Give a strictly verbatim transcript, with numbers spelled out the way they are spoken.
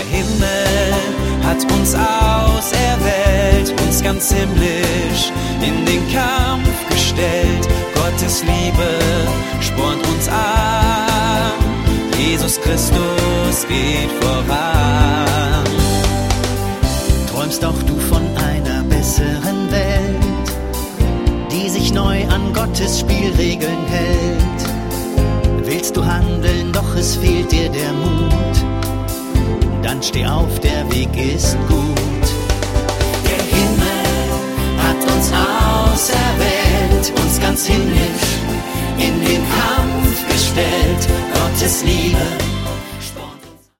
Der Himmel hat uns auserwählt, uns ganz himmlisch in den Kampf gestellt. Gottes Liebe spornt uns an, Jesus Christus geht voran. Träumst auch du von einer besseren Welt, die sich neu an Gottes Spielregeln hält? Willst du handeln, doch es fehlt dir der Mut? Dann steh auf, der Weg ist gut. Der Himmel hat uns auserwählt, uns ganz himmlisch in den Kampf gestellt. Gottes Liebe